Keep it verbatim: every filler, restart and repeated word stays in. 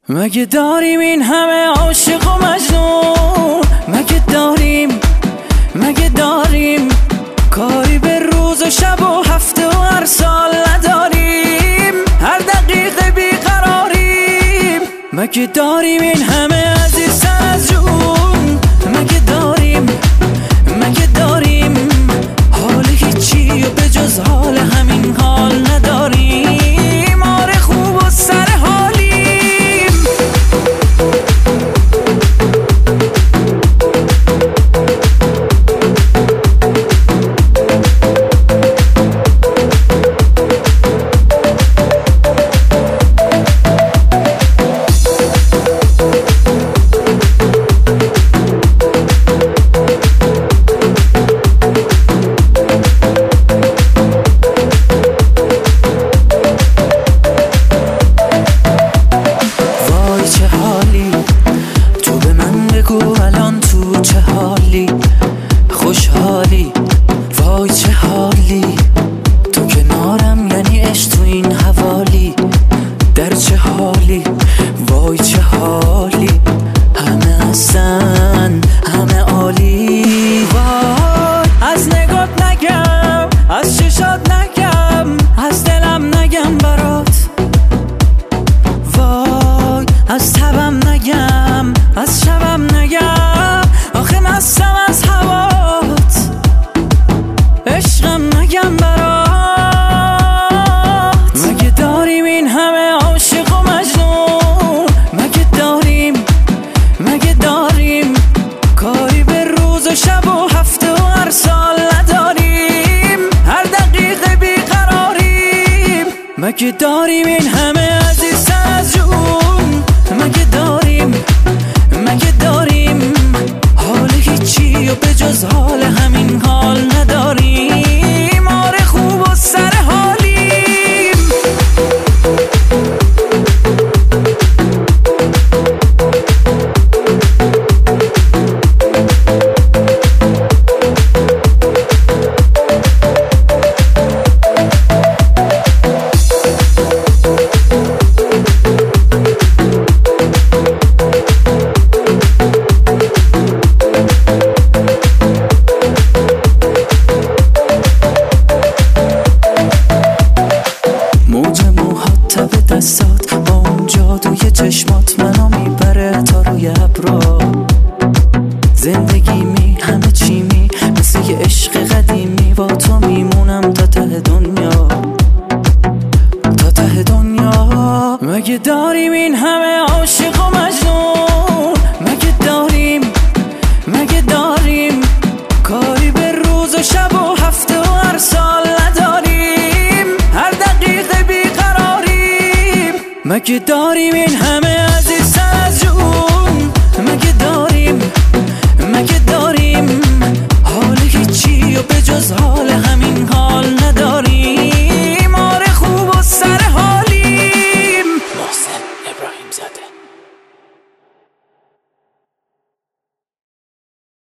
مگه داریم این همه عاشق و مجنون؟ مگه داریم مگه داریم کاری به روز و شب و هفته و هر سال نداریم؟ هر دقیقه بیقراریم. مگه داریم این همه عزیزتر از جون؟ مگه داریم مگه داریم حال هیچی و به جز حال همین حال نداریم؟ آره خوب و سر حالیم. الان تو چه حالی؟ خوشحالی؟ وای چه حالی؟ تو کنارم یعنی عشق تو این حوالی. در چه حالی؟ وای چه حالی؟ همه هستن همه عالی. وای از نگات نگم، از چشات نگم، از دلم نگم برات. وای از تبم نگم، از شبم نگم، آخه مستم از هوات. عشقم نگم برات. مگه داریم این همه عاشق و مجنون؟ مگه داریم مگه داریم کاری به روز و شب و هفته و هر سال نداریم؟ هر دقیقه بیقراریم. مگه داریم این همه عزیزتر از جون؟ مگه داریم مگه داریم حال هیچی و به جز حال همین حال نداریم؟ آره خوب و سر حالیم. دستات با اون جادوی چشمات منو میبره تا روی ابرا. زندگی می همه چی می مثل یه عشق قدیمی. با تو میمونم تا ته دنیا تا ته دنیا. مگه داریم این همه عاشق و مجنون؟ مگه داریم مگه داریم کاری به روز و شب و هفته و هر سال نداریم؟ هر دقیقه بیقراریم. مگه داریم این همه